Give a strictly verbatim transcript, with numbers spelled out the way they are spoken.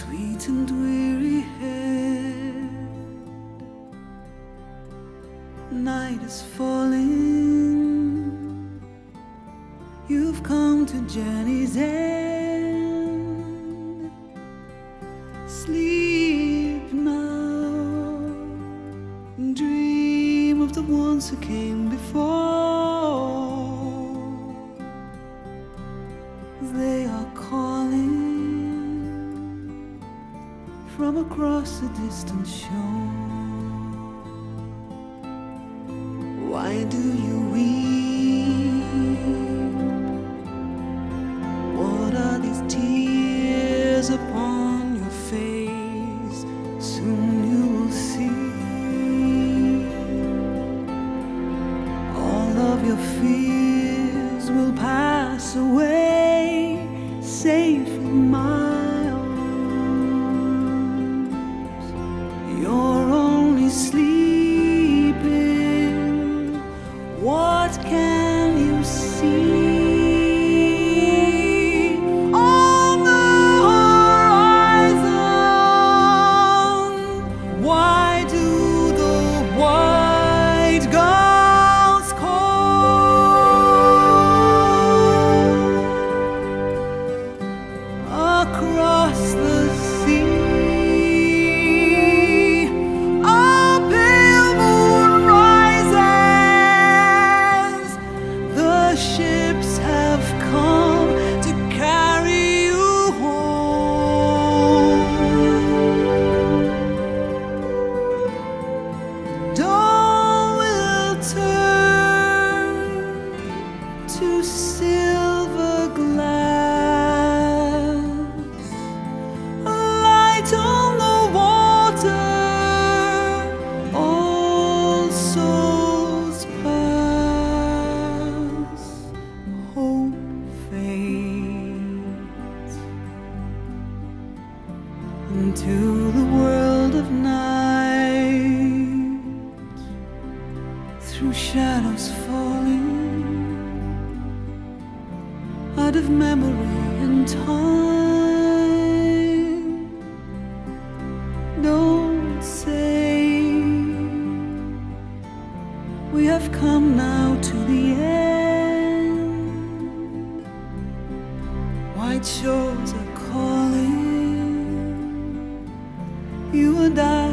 sweet and weary head. Night is falling, you've come to journey's end. Sleep now, dream of the ones who came before. They are calling from across a distant shore. Why do you weep? What are these tears upon your face? Soon you will see all of your fears will pass away, safe in my arms. You're only sleeping. What can you see? On the horizon, why do the white gulls call? Across the sea, a pale moon rises. The ships have come to carry you home. Dawn will turn to silver glass, a light on the water, all souls pass, hope fades into the world of night, through shadows falling out of memory and time. Don't say we have come now to the end. White shores are calling, you and I